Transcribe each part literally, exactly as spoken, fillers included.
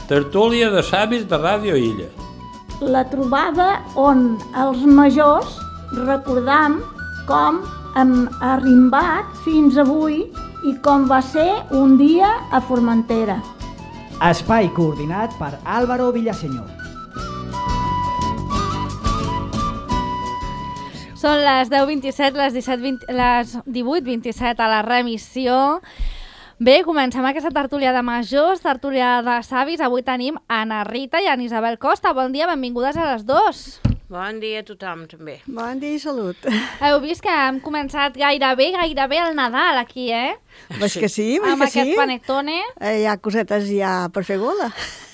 Tertúlia de savis de Ràdio Illa. La trobada on els majors recordam com hem arrimbat fins avui i com va ser un dia a Formentera. Espai coordinat per Álvaro Villaseñor. Són les deu vint-i-set, les disset vint, les divuit vint-i-set a la remissió. Bé, comencem aquesta tertúlia de majors, tertúlia de savis. Avui tenim Anna Rita i Anna Isabel Costa. Bon dia, benvingudes a les dues. Bon dia a tothom, també. Bon dia i salut. Heu vist que hem començat gairebé, gairebé el Nadal aquí, eh? Ves que sí, ves Amb que sí. aquest panettone. Eh, hi ha cosetes ja per fer gola.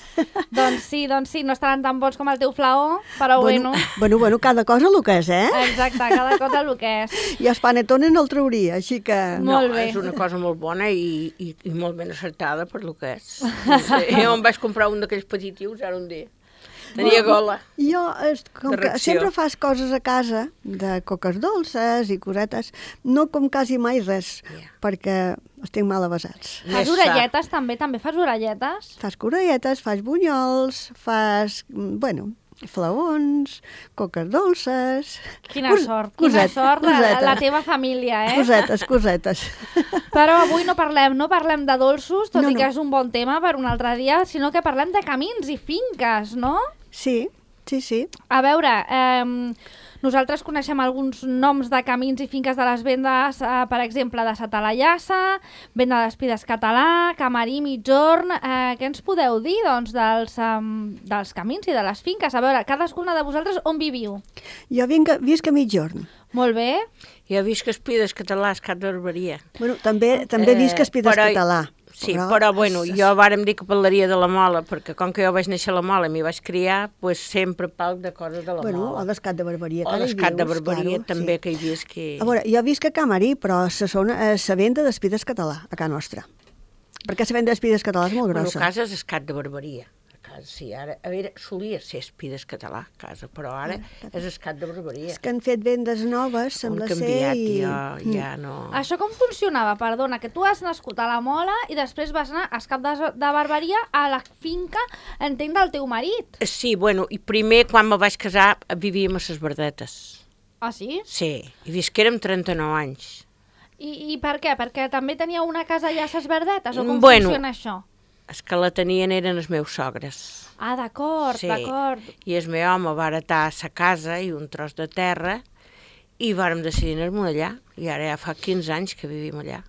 Doncs sí, doncs sí, no estaran tan bons com el teu flaó, però bueno. Bueno, bueno, bueno cada cosa el que és, eh? Exacte, cada cosa el que és. I els panetones no el trauria, així que... Molt no, bé. És una cosa molt bona i, i, i molt ben acertada per lo que és. No sé, jo em vaig comprar un d'aquells petitius, ara un dia. Tenia gola. Jo, és, com que reacció. sempre fas coses a casa, de coques dolces i cosetes, no com quasi mai res, Yeah. perquè els tinc mal avasats. Fas orelletes també? També fas orelletes? Fas corelletes, fas bunyols, fas, mm, bueno, flaons, coques dolces... Quina Cos- sort, quina cosetes, sort la, cosetes. la teva família, eh? Cosetes, cosetes. Però avui no parlem, no parlem de dolços, tot No, i que no. és un bon tema per un altre dia, sinó que parlem de camins i finques, no? Sí, sí, sí. A veure, eh, nosaltres coneixem alguns noms de camins i finques de les vendes, eh, per exemple, de Satalayassa, Venda d'Espides Català, Camarí, Mitjorn... Eh, què ens podeu dir, doncs, dels, um, dels camins i de les finques? A veure, cadascuna de vosaltres on viviu? Jo vinc, visc a mitjorn. Molt bé. Jo he vist que Espides Català és cap de barberia. Bueno, també, també Eh, visc a Espides però- Català. Sí, però, però bueno, jo vàrem dir que parlaria de la Mola, perquè com que jo vaig néixer a la Mola i m'hi vaig criar, pues sempre parlo de coses de la Bueno, Mola. o d'Escat de Barberia. O que ara hi d'Escat de vius, Barberia, claro, també, sí. que hi vist que... A veure, jo visc a Camarí, però se sona a la venda d'Espides Català, a casa nostra. Perquè la venda d'Espides Català és molt Bueno, grossa. casa és Escat de Barberia. A casa, sí, ara, a veure, solia ser Espides Català, a casa, però ara és Escat de Barberia. És que han fet vendes noves, Han sembla ser, canviat, i... jo Mm. ja no... Això com funcionava? Perdona, que tu has nascut a la Mola i després vas anar a Escat de, de Barberia a la finca, entenc, del teu marit. Sí, bueno, i primer, quan me vaig casar, vivíem a ses Verdetes. Ah, sí? Sí, i visquérem trenta-nou anys. I, I per què? Perquè també tenia una casa allà a Ses Verdetes? O com Bueno. funciona això? Els que la tenien eren els meus sogres. Ah, d'acord, Sí. d'acord. I el meu home va heretar sa casa i un tros de terra i vàrem decidir anar-me'n allà. I ara ja fa quinze anys que vivim allà.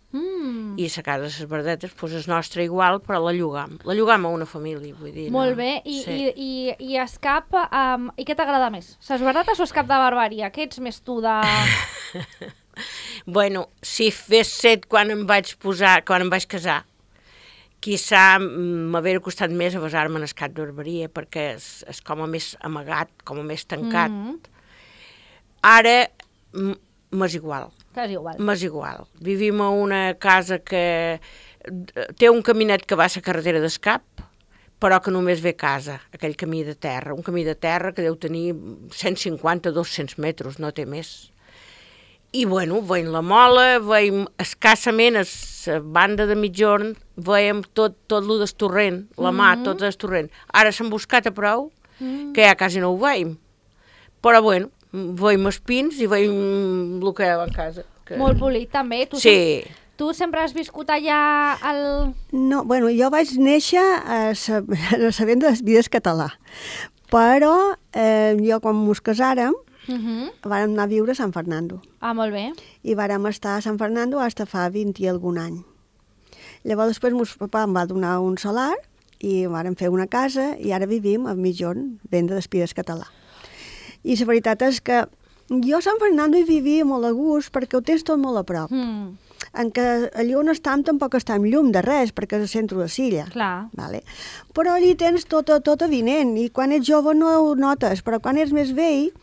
Mm. I sa casa de ses Verdetes doncs és nostra igual, però la llogam. La llogam a una família, vull dir. Molt no? bé. I, Sí. i, i, i Escap, um, i què t'agrada més? Ses Verdetes o Escap de Barberia? Què ets més tu de... Bueno, si fes set quan em vaig posar, quan em vaig casar, quizà m'hauria costat més avasar-me en Escat de Barberia, perquè és, és com a més amagat, com a més tancat. Mm -hmm. Ara m- m'és igual, Que és igual. m'és igual. Vivim a una casa que té un caminet que va a la carretera d'Escap, però que només ve a casa, aquell camí de terra, un camí de terra que deu tenir cent cinquanta a dos-cents metres, no té més. I, bueno, veiem la Mola, veiem escassament a la banda de Mitjorn, veiem tot, tot lo del torrent, la mà, Mhm. tot el torrent. Ara s'han buscat a prou, Mm. que ja quasi no ho veiem. Però, bueno, veiem els pins i veiem el que hi ha a casa. Que... Molt polit, també. Tu, Sí, sem tu sempre has viscut allà al... No, bueno, jo vaig néixer a sa, a la venda d'Espides Català, però eh, jo quan mos casàrem Uh -huh. vàrem anar a viure a Sant Fernando Ah, molt bé. i vàrem estar a Sant Fernando fins fa vint i algun any. Llavors després mos papà em va donar un solar i vàrem fer una casa i ara vivim a Mitjorn, venda d'Espides Català. I la veritat és que jo a Sant Fernando hi vivia molt a gust perquè ho tens tot molt a prop. Mm. En què allà on estem tampoc estem llum de res, perquè és el centre de Silla. Clar. Vale. Però allí tens tot, tot avinent, i quan ets jove no ho notes, però quan ets més vell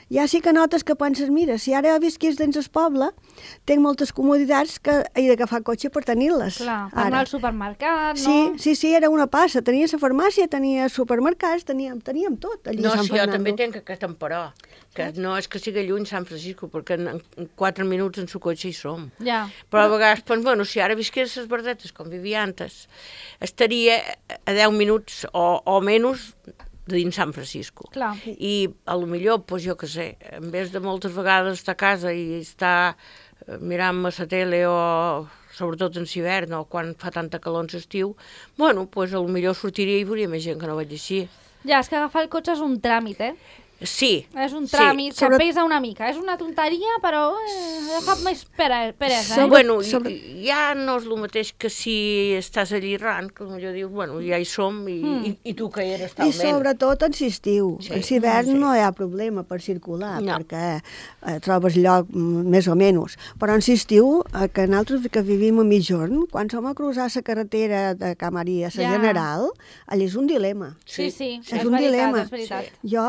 ja sí que notes que penses, mira, si ara visqués dins el poble, tinc moltes comoditats que he d'agafar cotxe per tenir-les. Clar, per anar al supermercat, no? Sí, sí, sí, era una passa. Tenia la farmàcia, tenia supermercats, teníem, teníem tot allí no, a Sant sí, jo Fernando. també tenc aquest temporó, que no és que sigui lluny Sant Francisco, perquè en, en quatre minuts en su cotxe hi som. Ja. Però a vegades penso, bueno, si ara visqués les Verdetes com vivia antes, estaria a deu minuts o, o menys de dins Sant Francisco. Clar. I a lo millor, doncs jo què sé, en vez de moltes vegades estar a casa i estar mirant-me la tele o sobretot en l'hivern o quan fa tanta calor en l'estiu, bueno, doncs a lo millor sortiria i veuria més gent que no vaig així. Ja, és que agafar el cotxe és un tràmit, eh? Sí. És un tràmit sí. que Sobre... pesa una mica. És una tonteria, però eh, fa més pere, peresa, Sí, eh? bueno, Sobre- ja no és el mateix que si estàs allí ran, que potser dius, bueno, ja hi som, i, mm. i, i tu que eres I talment. sobretot en l'estiu. Sí, En l'hivern sí. no hi ha problema per circular, No. perquè eh, trobes lloc mm, més o menys. Però en l'estiu, eh, que nosaltres que vivim a mitjorn, quan som a cruzar la carretera de Camarí a la Ja. General, allà és un dilema. Sí, sí, És és un veritat, dilema. és veritat. Jo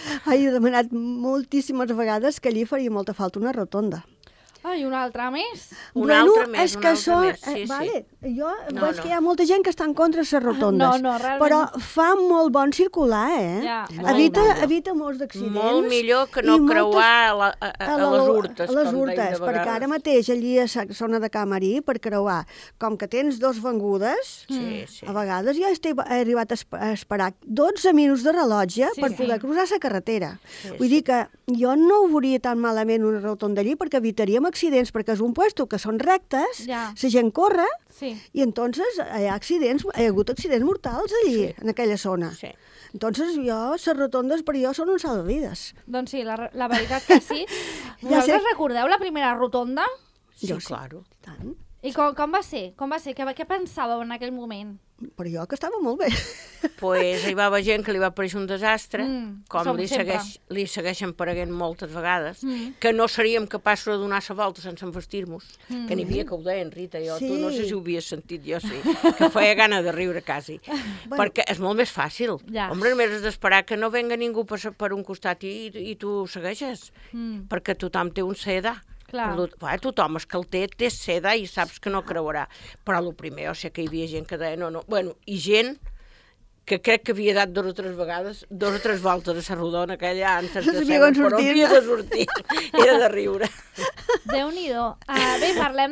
he demanat moltíssimes vegades que allí faria molta falta una rotonda. Ah, i una altra més? Un bueno, altre més, és un que altre són, més, sí, eh, sí. vale, jo No, veig no. que hi ha molta gent que està en contra de les rotondes, No, no, realment. però fa molt bon circular, eh? Ja, Molt evita, millor. evita molts d'accidents. Molt millor que no i moltes- creuar a, la, a, a, a les urtes, a les com urtes, deim de perquè vegades. ara mateix allí a la zona de Camarí, per creuar, com que tens dos vengudes, Sí, sí. a vegades ja he arribat a esp- a esperar dotze minuts de rellotge Sí, per sí. poder cruzar la carretera. Sí, Vull dir que jo no ho veuria tan malament una rotonda allí perquè evitaríem accidents, perquè és un puesto que són rectes, Ja. la gent corre, Sí. i entonces hi ha accidents, hi ha hagut accidents mortals allí, Sí. en aquella zona. Sí. Entonces jo, les rotondes per jo són un salvavides. Doncs sí, la, la veritat que sí. Ja sé. Vosaltres recordeu la primera rotonda? Sí, Jo sí. claro. Tant. I com, com va ser? Com va ser? Què, què pensàveu en aquell moment? Però jo que estava molt bé. Pues hi va haver gent que li va aparèixer un desastre, Mm, com som li, sempre. segueix, li segueixen apareguent moltes vegades, Mm. que no seríem capaços de donar la volta sense envestir-nos, mm. que n'hi havia que ho deien, Rita, jo, Sí. tu no sé si ho havies sentit, jo sí, que feia gana de riure quasi, Bueno. perquè és molt més fàcil. Ja. Hombre, només has d'esperar que no venga ningú per, per un costat i, i tu segueixes, Mm. perquè tothom té un seda. Clar. Per Clar, tothom és que el té, té seda i saps que no creurà. Però el primer, o sigui que hi havia gent que deia no, no. Bueno, i gent que crec que havia dat dos o tres vegades, dos o tres voltes a la rodona aquella antes de Sabia ser, on però sortir. havia de sortir. Era de riure. Déu-n'hi-do. Uh, bé, parlem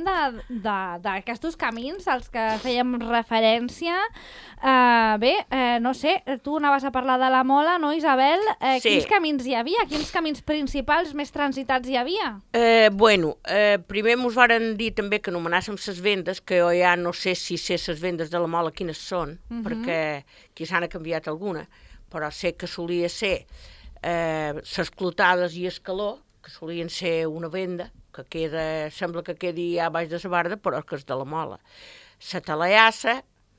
d'aquests camins als que fèiem referència. Uh, bé, uh, no sé, tu anaves a parlar de la Mola, no, Isabel? Uh, Sí. Quins camins hi havia? Quins camins principals més transitats hi havia? Eh, bueno, eh, primer mos varen dir també que anomenàssim ses vendes, que jo ja no sé si sé ses vendes de la Mola quines són, Mhm. perquè aquí s'han canviat alguna, però sé que solia ser eh, ses clotades i escaló, que solien ser una venda, que queda, sembla que quedi a baix de la barda, però que és de la Mola. La Talaiassa,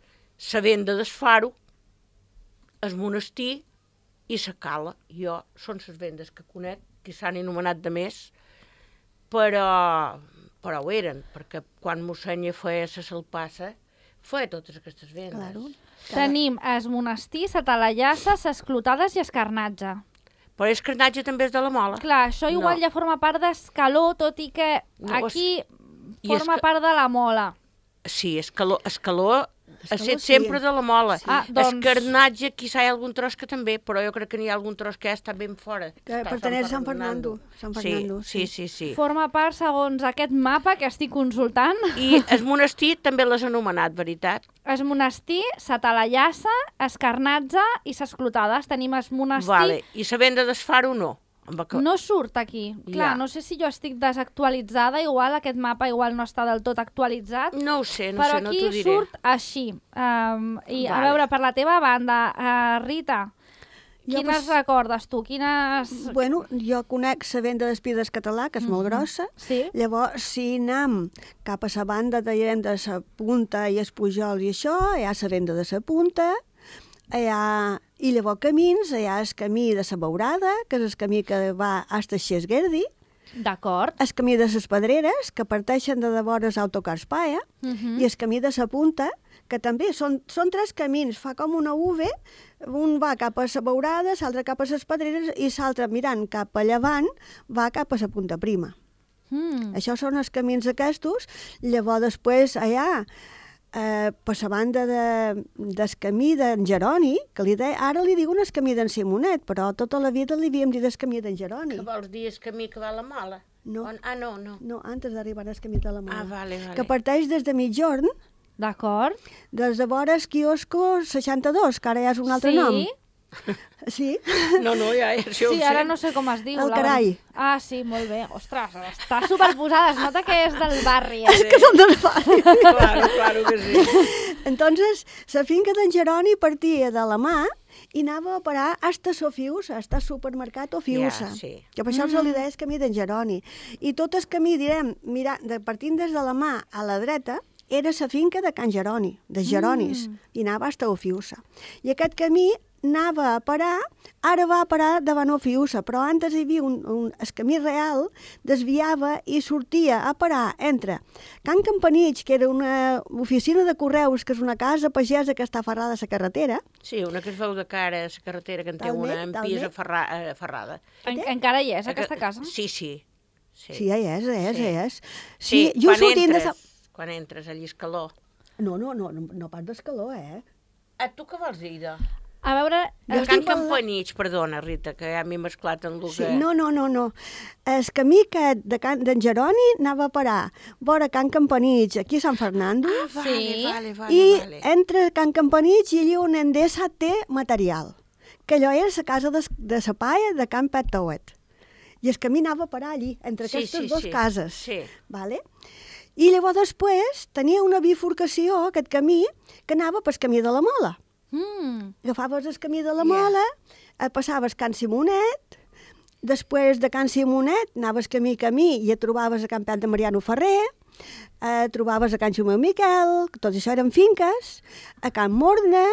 la venda d'Esfaro, el monestir i la cala. Jo són les vendes que conec, que s'han anomenat de més, però, però ho eren, perquè quan mossenya feia la salpassa, feia totes aquestes vendes. Claro. Tenim es monestir, sa Talaiassa, ses clotades i escarnatge. Però és Carnatge també és de la Mola. Clar, això igual No. ja forma part d'Escaló, tot i que No, aquí i forma és que- part de la Mola. Sí, Escaló, Escaló ha Escaló estat sí. sempre de la Mola. Ah, doncs- Escarnatge, quizà hi ha algun tros que també, però jo crec que n'hi ha algun tros que ja està ben fora. Que Està a pertaneix a Sant Fernando. Sant Fernando, sí, sí. sí, sí. sí. Forma part, segons aquest mapa que estic consultant, I el monestir també l'has anomenat, veritat? es monestir, sa Talaiassa, escarnatge i ses clotades. Tenim es monestir... Vale. I la venda d'Esfaro no. Amb el que- No surt aquí. Clar, Ja. no sé si jo estic desactualitzada, igual aquest mapa igual no està del tot actualitzat, No ho sé, no però sé, no aquí t'ho diré. surt així. Um, I a Vale. veure, per la teva banda, uh, Rita, Jo, quines pues, recordes tu? Quines... Bueno, jo conec la venda d'Espides Català, que és molt grossa. Sí? Llavors, si anem cap a la banda de, de la punta i els pujols i això, hi ha la venda de la punta, hi ha, i llavors camins, hi ha el camí de la Beurada, que és el camí que va fins a Xesguerdi, D'acord. el camí de les Pedreres, que parteixen de devores Autocarspaia, Uh -huh. i el camí de la Punta, que també són, són tres camins, fa com una U, un va cap a la Beurada, l'altre cap a les Pedreres i l'altre mirant cap a llevant va cap a la Punta Prima. Mm. Això són els camins aquests. Llavors després allà, eh, per la banda de, del camí d'en Jeroni, que li de, ara li diuen el camí d'en Simonet, però tota la vida li havíem dit el camí d'en Jeroni. Que vols dir el camí que va a la Mola? No. On... Ah, no, no. No, antes d'arribar al camí de la Mola. Ah, vale, vale. Que parteix des de mitjorn, D'acord. des de vores quiosco seixanta-dos, que ara ja és un altre sí. nom. Sí? No, no, ja, ja això Sí, ho ara sé. no sé com es diu. El la Carai. veritat. Ah, sí, molt bé. Ostres, està superposada. Es nota que és del barri. És Eh? que són del barri. Claro, claro que sí. Entonces, la finca d'en Jeroni partia de la mà i anava a parar hasta Sofiusa, hasta el supermercat Ofiusa. Ja, sí. Que per això mm. se li deia el camí d'en Jeroni. I tot el camí, direm, mira, de, partint des de la mà a la dreta, era la finca de Can Jeroni, de Jeronis, mm. i anava hasta Ofiusa. I aquest camí anava a parar, ara va a parar davant Ofiusa, però antes hi havia un, un, el camí real, desviava i sortia a parar entre Can Campanich, que era una oficina de correus, que és una casa pagesa que està ferrada a la carretera. Sí, una que es veu de cara a la carretera, que en té Talment, una en pis talment. ferra, eh, ferrada. En, encara hi és, aquesta casa? Sí, sí. Sí, Sí, ja hi és, ja és, Sí. ja és. sí jo quan, sortint de entres, sa- quan entres a l'Iscaló. No, no, no, no, no pas d'escaló, eh? Ah, tu què vols dir, de? A veure... Jo De estic Can parlant- Campanich, perdona, Rita, que ja m'he mesclat en el Sí, que... no, no, no, no. El camí que de Can, d'en Jeroni anava a parar vora Can Campanich, aquí a Sant Fernando, Ah, vale, Sí. vale, vale, i vale. entre Can Campanich i allà on Endesa té material, que allò era la casa de, de sa paia de Can Pet Tauet. I el camí anava a parar allí, entre Sí, aquestes sí, dues sí. cases. Sí. Vale? I llavors després tenia una bifurcació, aquest camí, que anava pel camí de la Mola. Mm. Agafaves el camí de la Ja. Mola, yeah. passaves Can Simonet, després de Can Simonet anaves camí camí i et trobaves a Can Pet de Mariano Ferrer, eh, trobaves a Can Xumeu Miquel, que tot això eren finques, a Can Morna,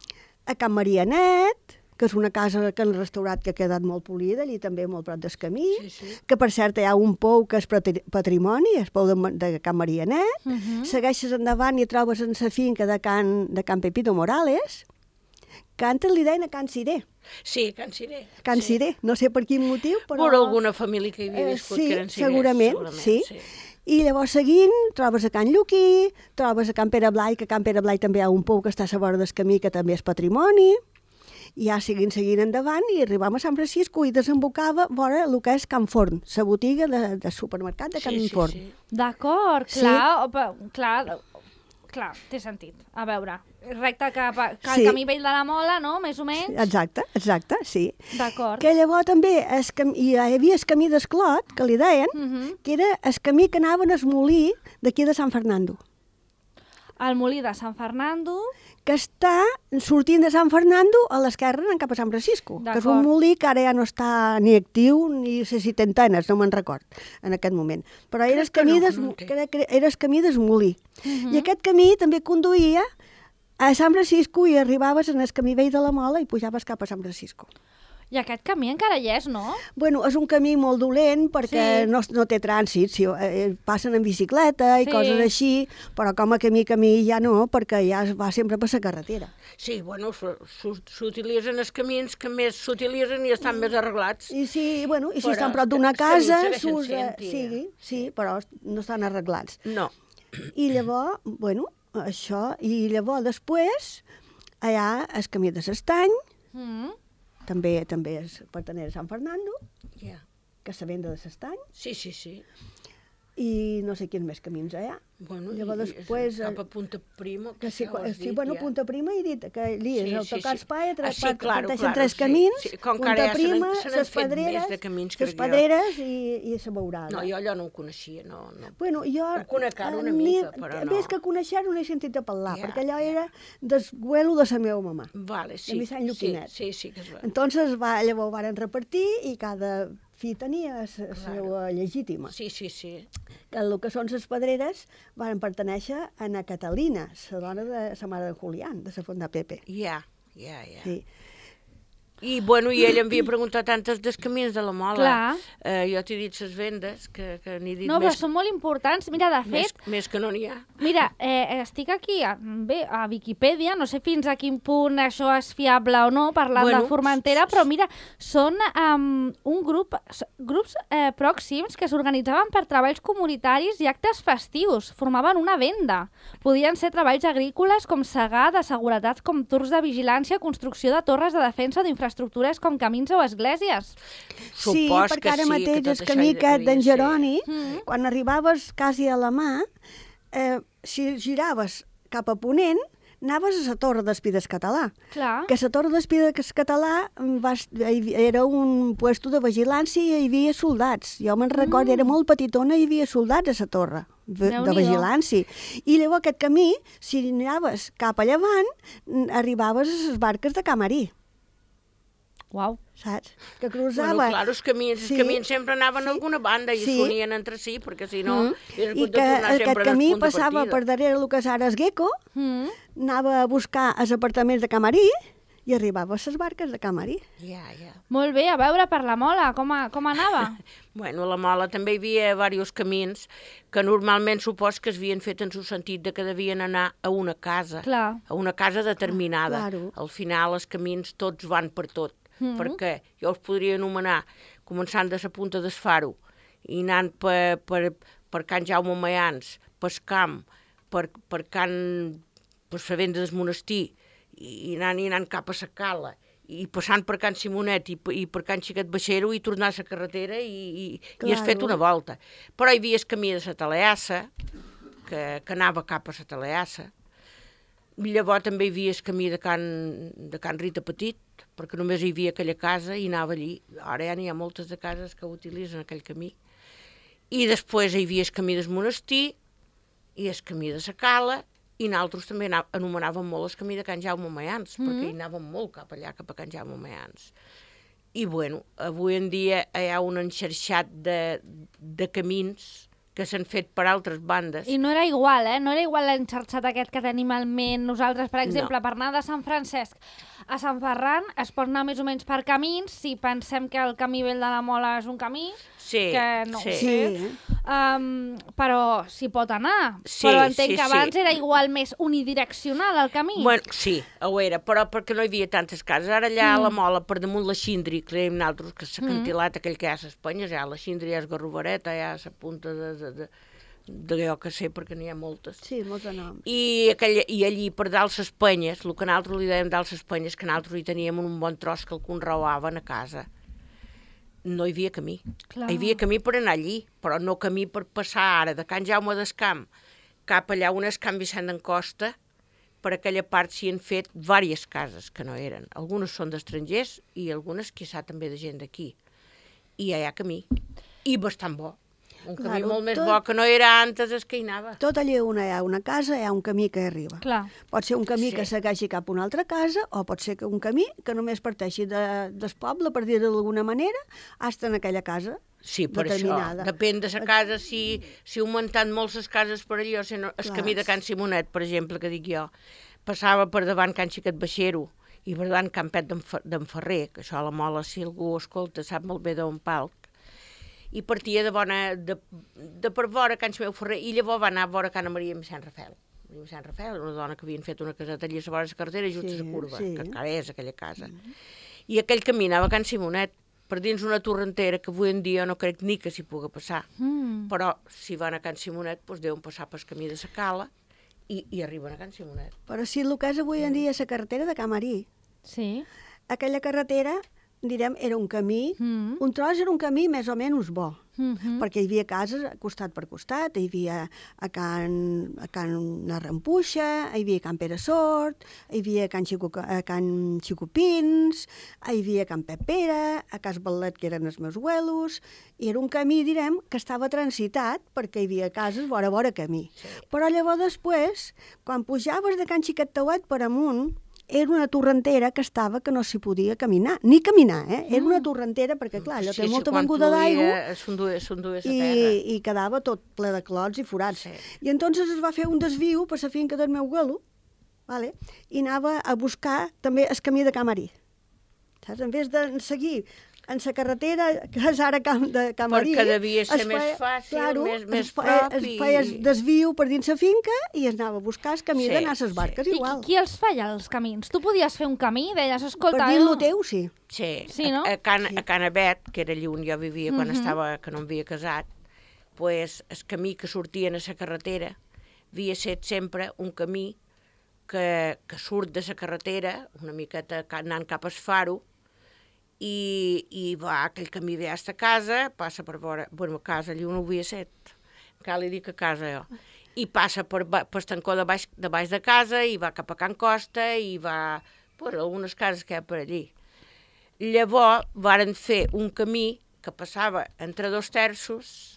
a Can Marianet, que és una casa que han restaurat que ha quedat molt polida, allí també molt prop del camí, Sí, sí. que per cert hi ha un pou que és patri- patrimoni, el pou de, Ma- de Can Marianet, Uh -huh. segueixes endavant i et trobes en la finca de Can, de Can Pepito Morales, que antes li deien a Can Ciré. Sí, Can Ciré. Can sí. Ciré, no sé per quin motiu, però... Per alguna família que hi havia Eh, viscut sí, que eren cirers, segurament, sí. sí. I llavors seguint, trobes a Can Lluquí, trobes a Can Pere Blai, que a Can Pere Blai també hi ha un pou que està a la vora del camí, que també és patrimoni, i ja seguint, seguint endavant, i arribam a Sant Francisco i desembocava vora el que és Can Forn, la botiga de, de supermercat de Can Sí, sí, Forn. sí. D'acord, Sí. clar, opa, clar, clar, té sentit. A veure, recte cap a, cap Sí. al camí vell de la Mola, no?, més o menys. Exacte, exacte, sí. D'acord. Que llavors també es cam... hi havia el camí d'Esclot, que li deien, Uh -huh. que era el camí que anaven al molí d'aquí de Sant Fernando, El molí de Sant Fernando. que està sortint de Sant Fernando a l'esquerra anant cap a Sant Francisco, que és un D'acord. molí que ara ja no està ni actiu ni sé si té antenes, no me'n record en aquest moment. Però era el Crec que camí, no, des... que no en té. que era, que era el camí del molí. Uh -huh. I aquest camí també conduïa a Sant Francisco i arribaves en el camí vell de la Mola i pujaves cap a Sant Francisco. I aquest camí encara hi és, no? Bueno, és un camí molt dolent perquè Sí. no, no té trànsit, sí, eh, passen en bicicleta i Sí. coses així, però com a camí, camí ja no, perquè ja es va sempre per la carretera. Sí, bueno, s'u- s'u- s'utilitzen els camins que més s'utilitzen i estan més arreglats. I sí, bueno, i si Però estan prop els d'una ca- els camins casa, segueixen s'usa, sent, tia. sí, sí, però no estan arreglats. No. I llavors, bueno, això, i llavors després, allà el camí de l'Estany, Mm. també també és pertanent a Sant Fernando, Ja. que és la venda de l'Estany, Sí, sí, sí. i no sé quins més camins hi ha. Bueno, Llavors i- i després, cap eh, a Punta Prima, Que sí, ja ho has sí dit, bueno, ja. Punta Prima he dit que allí és Sí, el sí, Tocar sí. Espai, Ah, sí, claro, parteixen claro, tres sí. camins, Sí, com que Punta ara ja se n'han- Prima, se n'han les fet més Pedreres, de camins, les crec jo. Pedreres i, i la Beurada. No, jo allò no ho coneixia, no. no. Bueno, jo... Ho conec ara una eh, mica, ni- però no. Més que conèixer-ho n'he sentit a parlar, Ja, perquè allò ja. era desguelo de la meva mamà. Vale, sí. De Vicent Lluquinet. Sí, sí, sí que es va. Entonces va, llavors ho varen repartir i cada fi tenia la seva legítima. Sí, sí, sí. Que el que són les Pedreres van pertenèixer a na Catalina, la dona de sa mare de Julián, de la Fonda Pepe. Ja, ja, ja. Sí. I, bueno, i ell em havia preguntat tantes dels camins de la Mola. Clar. Eh, jo t'he dit les vendes, que, que n'he dit No, però més, són molt importants. Mira, de més, fet, més que no n'hi ha. mira, eh, estic aquí, a, bé, a Viquipèdia, no sé fins a quin punt això és fiable o no, parlant Bueno, de Formentera, però mira, són um, un grup, s- grups eh, pròxims que s'organitzaven per treballs comunitaris i actes festius. Formaven una venda. Podien ser treballs agrícoles com segar, de seguretat com tours de vigilància, construcció de torres de defensa d'infraestructures com camins o esglésies. Sí, Supos perquè que ara sí, mateix que tot el això camí hi aquest d'en devia ser. Jeroni, Mm. quan arribaves quasi a la mà, eh, si giraves cap a Ponent, anaves a la Torre d'Espides Català. Clar. Que la Torre d'Espides Català mm, va, hi- era un puesto de vigilància i hi havia soldats. Jo me'n recordo, era molt petitona i hi havia soldats a la torre de, de Déu-n'hi-do. vigilància. I llavors aquest camí, si anaves cap a llevant, mm, arribaves a les barques de Camarí, Uau. saps? Que cruzava... Bueno, clar, els camins, Sí. els camins sempre anaven a Sí. alguna banda i Sí. s'unien entre si, perquè si no... Mm. hagués I hagut de que tornar sempre aquest al camí punt de passava partida. per darrere el que és ara es Gecko, Mm. anava a buscar els apartaments de Camarí i arribava a les barques de Camarí. Ja, ja. Molt bé, a veure, per la Mola, com, a, com anava? Bueno, a la Mola també hi havia diversos camins que normalment supos que es havien fet en el sentit de que devien anar a una casa, Clar. a una casa determinada. Ah, claro. Al final els camins tots van per tot, Mhm. perquè jo us podria anomenar, començant de la punta del Faro i anant per, per, per Can Jaume Maians, per Camp, per, per Can... per la venda del monestir, i anant, i anant cap a la Cala, i passant per Can Simonet i, i per Can Xiquet Baixero i tornar a la carretera i, i, i has Claro. fet una volta. Però hi havia el camí de la Teleassa, que, que anava cap a la Teleassa. Llavors també hi havia el camí de Can, de Can Rita Petit, perquè només hi havia aquella casa i anava allí. Ara ja n'hi ha moltes de cases que utilitzen aquell camí. I després hi havia el camí del monestir i el camí de la Cala, i nosaltres també anà- anomenàvem molt el camí de Can Jaume Maians, mm -hmm. perquè hi anàvem molt cap allà, cap a Can Jaume Maians. I, bueno, avui en dia hi ha un enxarxat de, de camins que s'han fet per altres bandes. I no era igual, eh? No era igual l'enxarxat aquest que tenim al ment. Nosaltres, per exemple, No. per anar de Sant Francesc a Sant Ferran es pot anar més o menys per camins, si pensem que el camí vell de la Mola és un camí, Sí, que no ho sí. sé. Um, però s'hi pot anar. Sí, però entenc sí, que abans sí. era igual més unidireccional el camí. Bueno, sí, ho era, però perquè no hi havia tantes cases. Ara allà a la Mola, per damunt la Xindri, creiem nosaltres que s'ha cantilat aquell que hi ha a Espanya, ja la Xindri ja és Garrovereta, ja a la punta de, de, de, de jo que sé, perquè n'hi ha moltes. Sí, molts de noms. I, aquell, I allí, per dalt les penyes, el que nosaltres li dèiem dalt les penyes, que nosaltres hi teníem un bon tros que el conreaven a casa, no hi havia camí. Clar. Hi havia camí per anar allí, però no camí per passar ara de Can Jaume d'Escamp cap allà on és Can Vicent d'en Costa. Per aquella part s'hi han fet diverses cases que no eren. Algunes són d'estrangers i algunes, quizà, també de gent d'aquí. I ja hi ha camí. I bastant bo. Un camí Claro, molt més tot- bo que no era antes el que hi anava. Tot allà on hi ha una casa hi ha un camí que arriba. Clar. Pot ser un camí Sí. que segueixi cap a una altra casa o pot ser que un camí que només parteixi de, del poble, per dir-ho d'alguna manera, fins en aquella casa. Sí, per determinada. això. Depèn de la casa, si, si augmentant molt les cases per allò, si no, el Clar. camí de Can Simonet, per exemple, que dic jo, passava per davant Can Xiquet Baixero i per davant Can Pet d'en Fer- d'en Ferrer, que això a la Mola, si algú escolta, sap molt bé d'on palc, i partia de, bona, de, de per vora Can Ximeu Ferrer, i llavors va anar a vora Can Maria Vicent Rafel. Maria Vicent Rafel, una dona que havien fet una caseta allà a vora la carretera, just Sí, a la curva, sí. que encara és aquella casa. I aquell camí anava a Can Simonet, per dins una torrentera que avui en dia no crec ni que s'hi pugui passar. Mm. Però si van a Can Simonet, doncs deuen passar pel camí de la Cala i, i arriben a Can Simonet. Però si el que és avui en dia la carretera de Camarí, Sí. aquella carretera, direm, era un camí, Mm. un tros era un camí més o menys bo, Mm -hmm. perquè hi havia cases costat per costat, hi havia a Can, a Can Rampuixa, hi havia Can Pere Sort, hi havia Can, Xico, a Can Xicopins, hi havia Can Pep Pere, a Cas Ballet, que eren els meus abuelos, i era un camí, direm, que estava transitat perquè hi havia cases vora a vora camí. Sí. Però llavors després, quan pujaves de Can Xiquet Tauet per amunt, era una torrentera que estava que no s'hi podia caminar, ni caminar, eh? Era una torrentera, perquè clar, allò té molta quan venguda d'aigua, plovia, S'enduia s'enduia la terra. i, i quedava tot ple de clots i forats. Sí. I entonces es va fer un desviu per la finca del meu abuelo, vale? I anava a buscar també el camí de Camarí. saps? En vez de seguir en la carretera, que és ara Camp de Camarí... Perquè devia ser més fàcil, claro, més, més es feia, propi. Es feia el desviu per dins la finca i es anava a buscar el camí Sí, d'anar a les barques, sí. igual. I qui, qui els feia, els camins? Tu podies fer un camí? Deies, escolta... Per dins lo teu, sí. Sí, Sí, no? a, a, Can, a Canabet, que era allà on jo vivia quan Mhm. estava, que no em havia casat, pues, el camí que sortien a la carretera havia estat sempre un camí que, que surt de la carretera, una miqueta anant cap al faro, i, i va, aquell camí ve a esta casa, passa per vora, bueno, a casa, allà on ho havia set, cal li dic a casa jo, i passa per, ba- per estancó de baix, de baix de casa, i va cap a Can Costa, i va per algunes cases que hi ha per allí. Llavors varen fer un camí que passava entre dos terços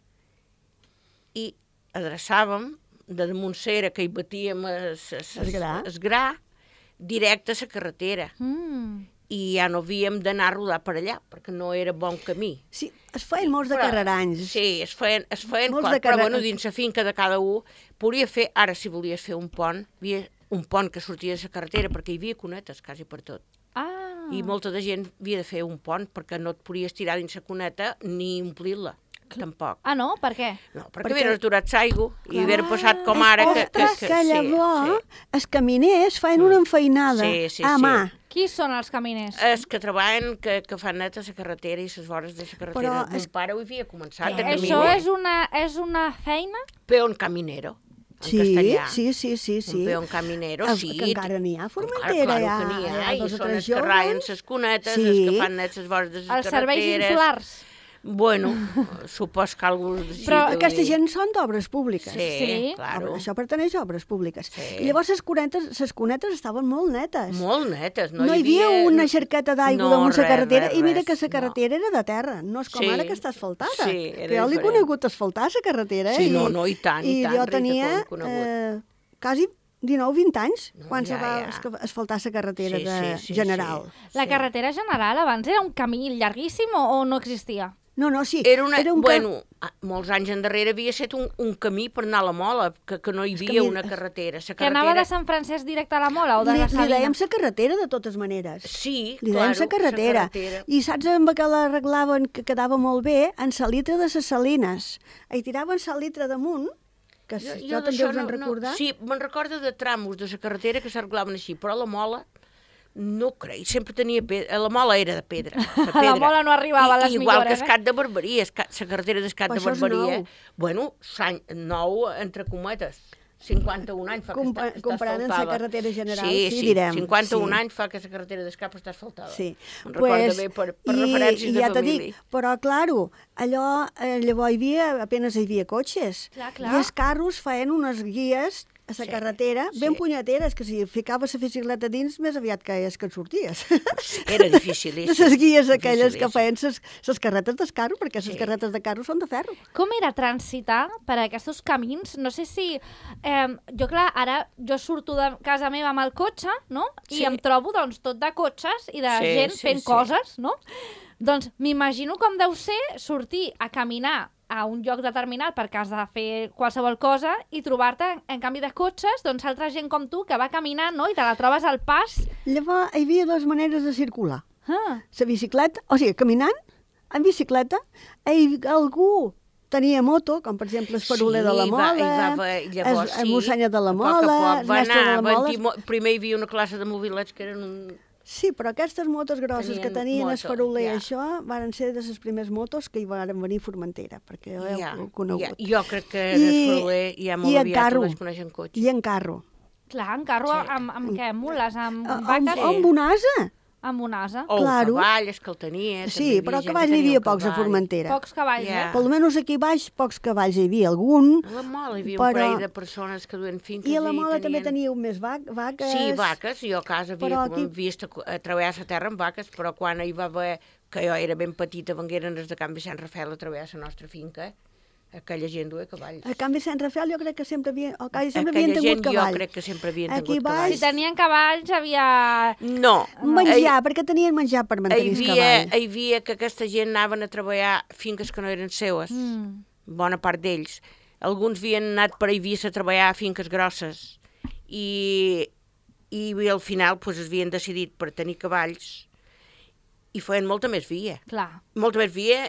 i adreçàvem de damunt cera que hi batíem es, es, Es gra. es gra directe a la carretera. Mm. I ja no havíem d'anar a rodar per allà, perquè no era bon camí. Sí, es feien molts de Però- carreranys. Sí, es feien, es feien Molts coses, de però carrer- bueno, dins la finca de cada un, podria fer, ara si volies fer un pont, havia un pont que sortia de la carretera, perquè hi havia cunetes quasi per tot. Ah. I molta de gent havia de fer un pont, perquè no et podies tirar dins la cuneta ni omplir-la, tampoc. Ah, no? Per què? No, perquè, Perquè- perquè... haver aturat l'aigua i haver passat com ara... que, Ostres, que, llavors els caminers feien una enfeinada Sí, sí, a sí. mà. Qui són els caminers? Els que treballen, que, que fan net a la carretera i les vores de la carretera. Però Mon és- pare ho havia començat de Això caminer. és una, és una feina? Peón caminero, en Sí, castellà. sí, sí, sí, sí. Un peón caminero, El- sí. Que encara n'hi ha a Claro, Formentera, claro hi ha, que n'hi ha, hi ha i dos o són tres els que ratllen joves. les cunetes, Sí. els que fan net les vores de les Els serveis carreteres. insulars? Bueno, supos que algú... sí, Però deu aquesta dir. gent són d'obres públiques. Sí, Sí. claro. Això pertaneix a obres públiques. Sí. I llavors les cunetes, les cunetes estaven molt netes. Molt netes. No, No hi havia una xarqueta d'aigua No, damunt la res, carretera res, i mira res, que la no. carretera era de terra, no és com Sí. ara que està asfaltada. Sí, era que jo l'he diferent. conegut asfaltar la carretera. Sí, eh? no, no, i tant, i I tant, jo Rita, tenia que ho he conegut. eh, quasi dinou vint anys No, quan ja, se va ja. esca- asfaltar la carretera Sí, de sí, sí, general. sí. La carretera general abans era un camí llarguíssim o, o no existia? No, no, sí. Era, una, era un ca- bueno, ah, molts anys endarrere havia estat un, un camí per anar a la Mola, que, que no hi havia camí- una carretera. La Que anava carretera... de Sant Francesc directe a la Mola o de Li, la li Sabina? dèiem la carretera de totes maneres. Sí, Li claro, dèiem la carretera. la carretera. I saps amb què l'arreglaven, que quedava molt bé? En salitre de les salines. Hi tiraven salitre damunt, que jo, jo també d'això us en recordar. Sí, me'n recordo de tramos de la carretera que s'arreglaven així, però a la Mola no crec, sempre tenia pedra. La Mola era de pedra. De A la pedra. Mola no arribava a les I, Igual que millores, el eh? Cat de Barberia, la carretera del Cat Però de això és Barberia. nou. Bueno, s'any, nou entre cometes. cinquanta-un anys fa que Compa- està, està comparant amb la asfaltada. carretera general, sí, sí, sí, direm, cinquanta-un sí. anys fa que la carretera d'escap està asfaltada. Sí. Em recordo bé per, per i, referències i de ja te família. dic, però, claro, allò, eh, llavors hi havia, apenas hi havia cotxes. Clar, clar. I els carros feien unes guies a la Sí, carretera, ben sí. punyeteres, que si ficaves la bicicleta dins, més aviat caies que et sorties. Era dificilíssim. De les guies aquelles que dificilíssim. feien les carretes del carro, perquè les Sí. carretes de carro són de ferro. Com era transitar per aquests camins? No sé si... Eh, jo, clar, ara jo surto de casa meva amb el cotxe, no? I Sí. em trobo, doncs, tot de cotxes i de Sí, gent sí, fent sí. coses, no? Doncs m'imagino com deu ser sortir a caminar a un lloc determinat perquè has de fer qualsevol cosa i trobar-te, en canvi de cotxes, doncs altra gent com tu que va caminant, no? I te la trobes al pas. Llavors hi havia dues maneres de circular. Ah, La bicicleta, o sigui, caminant, en bicicleta, i algú tenia moto, com per exemple el faroler de la i Mola, va, i va, va, i llavors, el, el mossenya de la a Mola, poc a poc va el mestre de anar, la va Mola. dir, primer hi havia una classe de mobilets que eren un... Sí, però aquestes motos grosses Tenien que tenien el moto, faroler i ja. això van ser de les primers motos que hi van venir a Formentera, perquè jo Ja, ho he conegut. ja, jo crec que I- el faroler ja molt i en aviat carro. el vaig conèixer en cotxe. I en carro. clar, en carro Sí. amb, amb què? Amb mules? Amb A- Amb, vaques? amb un ase. Amb un ase? O Claro. un cavall, és que el tenia. també Sí, hi havia però gent cavalls que n'hi tenia havia un pocs a cavall. Formentera. Pocs cavalls, Ja. eh? Per almenys aquí baix pocs cavalls hi havia algun. A la Mola hi havia Però- un parell de persones que duen finques I a la i Mola tenien... també teníeu més vac vaques. Sí, vaques, jo a casa havia Però com aquí- aquí... vist a, a travessar la terra amb vaques, però quan hi va haver, que jo era ben petita, vengueren els de Can Vicent Rafel a travessar la nostra finca, aquella gent duia cavalls. A Can Vicent Rafel jo crec que sempre havien, o quasi sempre Aquella havien tingut gent cavall. jo crec que sempre havien Aquí tingut baix- cavalls. Si tenien cavalls, havia... No. Menjar, perquè tenien menjar per Hi mantenir el havia, cavall. hi havia que aquesta gent anaven a treballar finques que no eren seues, Mm. bona part d'ells. Alguns havien anat per Eivissa a treballar a finques grosses i, i al final pues, es havien decidit per tenir cavalls i feien molta més via. Clar. Molta més via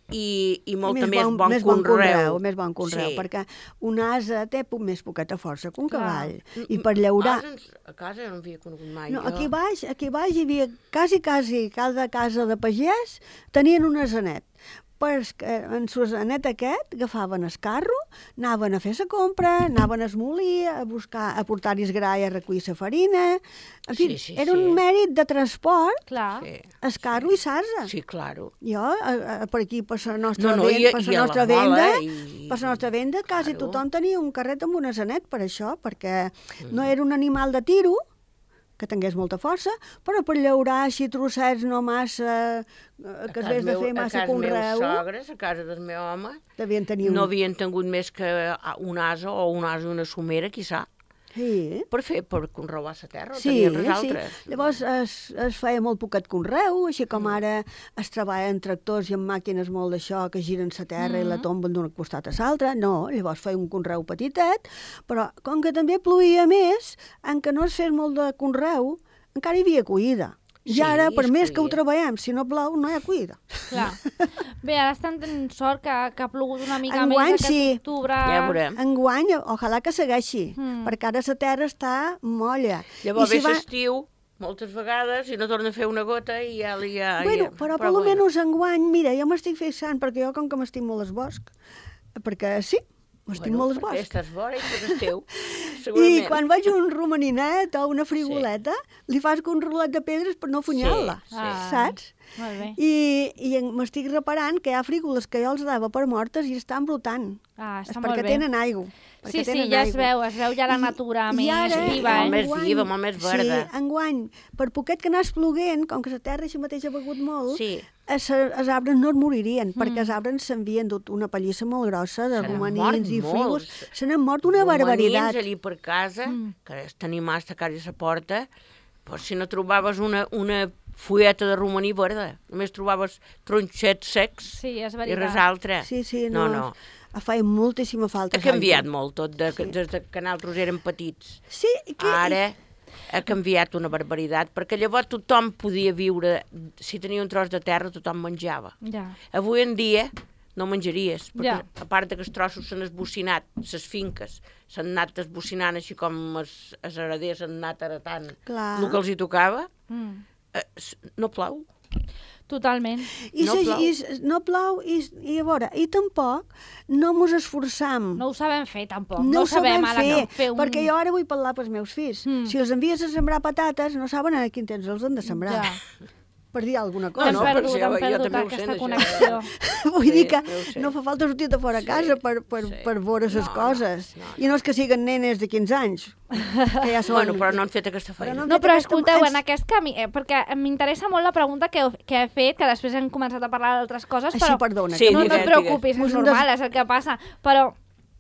i, i molta més més bon, bon, més bon conreu. conreu. Més bon conreu, Sí. perquè un ase té po- més poqueta força que un Clar. cavall. I per llaurar... Ases, a casa no havia conegut mai. No, jo. aquí baix, aquí baix hi havia quasi, quasi cada casa de pagès tenien un asenet. Perquè en l'asenet aquest agafaven el carro, anaven a fer la compra, anaven a esmolir, a buscar, a portar-hi el gra i a recollir la farina. En fi, Sí, sí, era sí. un mèrit de transport, Clar. Sí, el carro i l'ase. sí, claro. Jo, a, a, per aquí, per la nostra, No, no, ven- i- per i la a la nostra mola, venda, i- per la nostra venda, quasi Claro. tothom tenia un carret amb un asenet per això, perquè no era un animal de tiro, que tingués molta força, però per llaurar així trossets no massa, eh, que es A vés de meu- fer massa A casa meus conreu, sogres, a casa del meu home, devien tenir un... no havien tingut més que un ase o un ase i una somera, quizà, Sí, per fer, per conreuar la terra, no sí, tenien res sí. altres. Llavors es, es feia molt poquet conreu, així com ara es treballa en tractors i en màquines molt d'això que giren la terra i la tomben d'un costat a l'altre. No, llavors feia un conreu petitet, però com que també ploïa més, en què no es fes molt de conreu, encara hi havia collida. I Sí, ara, per es més que ho collia. treballem, si no plou, no hi ha collida. Clar. Bé, ara estan tenint sort que, que ha plogut una mica Enguany més aquest sí. octubre. Ja veurem. Enguany, ojalà que segueixi, Mm. perquè ara la terra està molla. Llavors I ve si va- l'estiu, moltes vegades, i no torna a fer una gota i ja li... Ja, Bueno, ja, però per lo menys enguany, mira, jo m'estic fixant, perquè jo com que m'estic molt al bosc, perquè sí, m'estic molt al Perquè bosc. estàs fora i tot és teu, I segurament. quan veig un romaninet o una frigoleta, li fas un rolet de pedres per no funyar-la, Sí, sí. saps? Molt bé. I, i en- m'estic reparant que hi ha frígoles que jo els dava per mortes i estan brotant. Ah, És està molt perquè bé. tenen aigua. Sí, perquè sí, tenen ja es aigua. veu, es veu ja la I- natura i més ara, viva, eh? Molt més enguany- viva, molt més verda. Sí, enguany, per poquet que anàs ploguent, com que la terra així mateix ha begut molt, Sí. els, els arbres no es moririen, mm. perquè els arbres s'havien dut una pallissa molt grossa de Se n'han romanins mort i frígols. molts. Se n'han mort una Romanins barbaritat. allí per casa, mm. que tenim massa cara a la porta, però si no trobaves una, una fulleta de romaní verda, només trobaves tronxets secs Sí, és i veritat. res altre. Sí, sí, no. no. no. Feia moltíssima falta. Ha canviat l'aigua. molt tot, de, Sí. des de que nosaltres érem petits. Sí, que... Ara ha canviat una barbaritat, perquè llavors tothom podia viure, si tenia un tros de terra, tothom menjava. Ja. Avui en dia no menjaries, perquè Ja. a part de que els trossos s'han esbocinat, les finques s'han anat esbocinant així com els, els hereders han anat heretant Clar. el que els hi tocava, Mm. eh, s- no plou. Totalment. I, No se, plou. i s- no plou, i, i a veure, i tampoc no mos esforçam. No ho sabem fer, tampoc. No No, ho sabem ara fer, no. fer un... perquè jo ara vull parlar pels meus fills. Mm. Si els envies a sembrar patates, no saben a quin temps els han de sembrar. Ja. Per dir alguna Hem cosa. no, però perdut, si jo- hem jo perdut també ho sé, aquesta això. connexió. Vull Sí, dir que jo ho sé. no fa falta sortir de fora a Sí, casa per, per, sí. per veure les No, coses. no, no, I no és que siguen nenes de quinze anys, que ja són... Bueno, però no han fet aquesta Però feina. no- No, però Aquesta- escolteu, ens- en aquest camí, eh, perquè m'interessa molt la pregunta que, heu- que he fet, que després hem començat a parlar d'altres coses, Així, però perdona. Sí, que no, no digues, et preocupis, digues. és normal, és el que passa. Però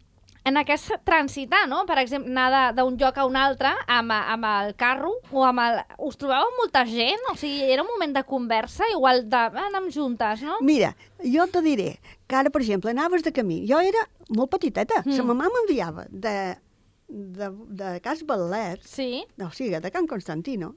en aquest transitar, no? Per exemple, anar de- d'un lloc a un altre amb, amb el carro o amb el... Us trobàveu amb molta gent? O sigui, era un moment de conversa, igual de... Ah, anem juntes, no? Mira, jo te diré que ara, per exemple, anaves de camí. Jo era molt petiteta. Mm. Mm. La mamà m'enviava de, de, de Cas Ballet, Sí. no, o sigui, de Can Constantino,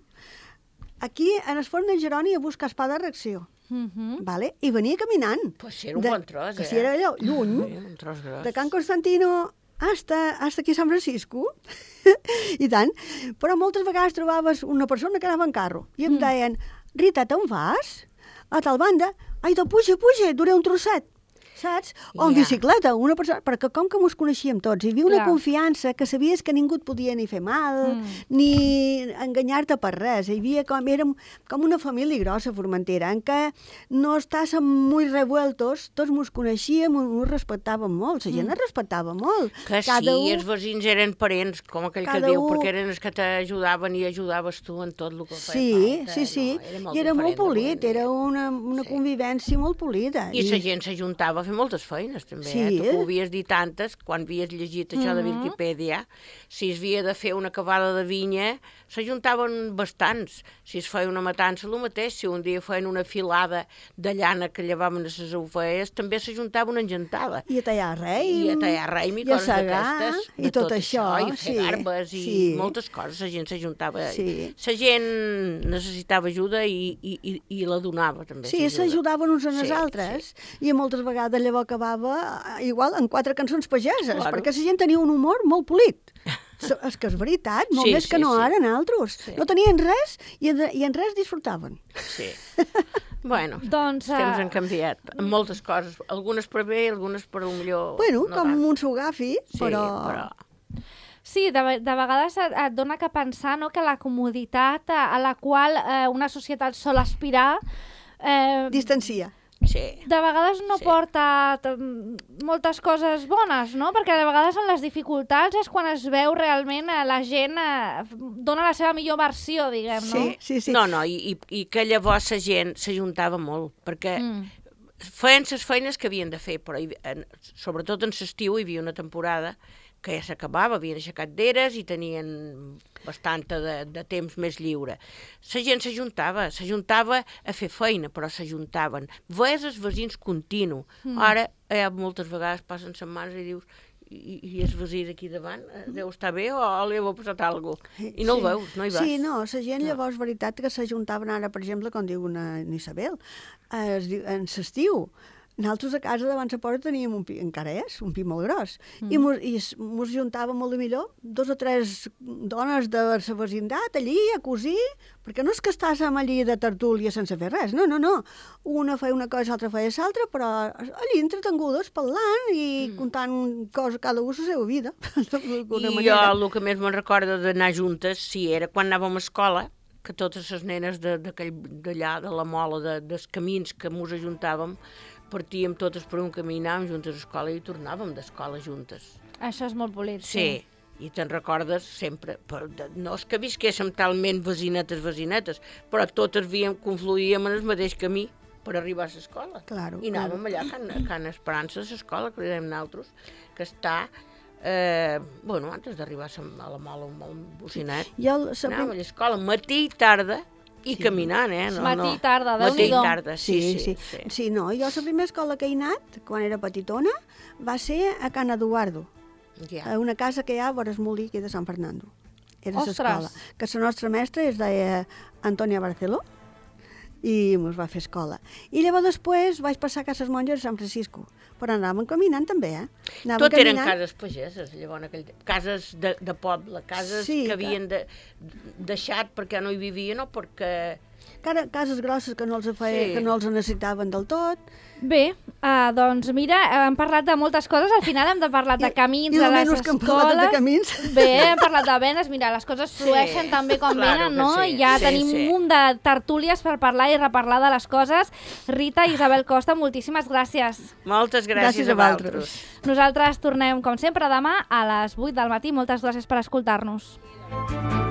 aquí, en el forn de Jeroni, a buscar espa de reacció. Mhm. Vale? I venia caminant. Pues sí, era un de, bon tros, que eh? si era allò, lluny, Sí, un tros gros. de Can Constantino hasta, hasta aquí a San Francisco, i tant. Però moltes vegades trobaves una persona que anava en carro i em deien, Rita, te'n vas? A tal banda? Ai, doncs puja, puja, duré un trosset. Saps? O en Ja. bicicleta, una persona... Perquè com que mos coneixíem tots, hi havia una Clar. confiança que sabies que ningú et podia ni fer mal, Mm. ni enganyar-te per res. Hi havia com, érem com una família grossa, Formentera, en què no estàssim molt revueltos, tots mos coneixíem, mos respectàvem molt, la gent es respectava molt. Que sí, els vecins eren parents, com aquell que Cada diu, u- perquè eren els que t'ajudaven i ajudaves tu en tot el que feia Sí, falta. sí, sí. No, era molt I era molt diferent d'avui en polit, dia. era una, una Sí. convivència molt polida. I la gent s'ajuntava a fer fer moltes feines, també, Sí, eh? Tu eh? ho havies dit tantes, quan havies llegit això de Viquipèdia, si es havia de fer una cavada de vinya, s'ajuntaven bastants. Si es feia una matança, el mateix. Si un dia feien una filada de llana que llevaven a les ufeies, també s'ajuntava una engentada. I a tallar raïm. I a tallar raïm i, i a coses segar, d'aquestes. i de tot això, I fer sí, garbes i sí. moltes coses. La gent s'ajuntava. Sí. La gent necessitava ajuda i, i, i, i la donava, també. Sí, s'ajudaven uns a les Sí, altres. I moltes vegades llavors acabava eh, igual en quatre cançons pageses, Claro. perquè la gent tenia un humor molt polit. So- És que és veritat, molt Sí, més que sí, no sí. ara altres. Sí. No tenien res i en, i en res disfrutaven. Sí. Bueno, Doncs, els temps eh, han canviat. En moltes coses. Algunes per bé, algunes per un millor... Bueno, no com tant. un s'ho-agafi, Sí, però... però... Sí, de, ve- de vegades et, et dona que pensar, no?, que la comoditat a, a la qual eh, una societat sol aspirar eh, Distancia. Sí. de vegades no Sí. porta t- moltes coses bones, no? Perquè de vegades en les dificultats és quan es veu realment eh, la gent eh, dona la seva millor versió, diguem, no? Sí, sí, sí. No, no, i, i, i que llavors la gent s'ajuntava molt, perquè Mm. feien les feines que havien de fer, però hi, en, sobretot en l'estiu hi havia una temporada que ja s'acabava, havien aixecat d'eres i tenien bastanta de, de temps més lliure. La gent s'ajuntava, s'ajuntava a fer feina, però s'ajuntaven. Veies els veïns continu. Mm. Ara, eh, moltes vegades passen setmanes i dius i, i el veí d'aquí davant eh, deu estar bé o, o li heu passat alguna cosa? I no sí. el veus, no hi vas. Sí, no, la gent llavors, veritat, que s'ajuntaven ara, per exemple, com diu una Isabel, eh, es diu, en l'estiu, nosaltres a casa davant la porta teníem un pi, encara és, un pi molt gros, mm. i mos, i s- mos juntàvem molt de millor, dos o tres dones de la vecindat allí a cosir, perquè no és que estàssim allí de tertúlia sense fer res, no, no, no. Una feia una cosa, l'altra feia l'altra, però allí entretengudes, parlant i mm. contant coses, cada un la seva vida, d'alguna I manera. jo el que més me'n recordo d'anar juntes, sí, era quan anàvem a escola, que totes les nenes de- d'aquell- d'allà, de la mola, de, dels camins que mos ajuntàvem, partíem totes per un camí, anàvem juntes a escola i tornàvem d'escola juntes. Això és molt polit, Sí, i te'n recordes sempre. Però de- no és que visquéssim talment vecinetes, vecinetes, però totes havíem, confluíem en el mateix camí per arribar a l'escola. Claro, I anàvem allà a Can, a Can Esperança, a l'escola, que li dèiem nosaltres, que està, eh, bueno, antes d'arribar a la- a la Mola, un molt bocinet. Jo el- la Anàvem a l'escola matí i tarda, i sí. caminant, eh? No, Matí i no. tarda, Matí i Déu-n'hi-do. tarda, sí, sí. sí. sí. Sí, no, jo la primera escola que he anat, quan era petitona, va ser a Can Eduardo, Ja. a una casa que hi ha a Vores Molí, que és de Sant Fernando. Era Ostres! l'escola. Que la nostra mestra es deia Antònia Barceló, i ens va fer escola. I llavors després vaig passar a Cases Monges a Sant Francisco, però anàvem caminant també, eh? Anàvem Tot eren caminant. cases pageses, llavors, aquell... cases de, de poble, cases Sí, que que- havien de, deixat perquè no hi vivien o perquè... Cara, cases grosses que no els, feia, Sí. que no els necessitaven del tot. Bé, uh, doncs mira, hem parlat de moltes coses, al final hem de parlar de camins, I de el les menys que hem parlat escoles... de camins. Bé, hem parlat de venes, mira, les coses flueixen Sí, també com claro venen, que no? sí, Ja sí, tenim sí. un munt de tertúlies per parlar i reparlar de les coses. Rita i Isabel Costa, moltíssimes gràcies. Moltes gràcies, Gràcies a a vosaltres. Nosaltres tornem, com sempre, demà a les vuit del matí. Moltes gràcies per escoltar-nos.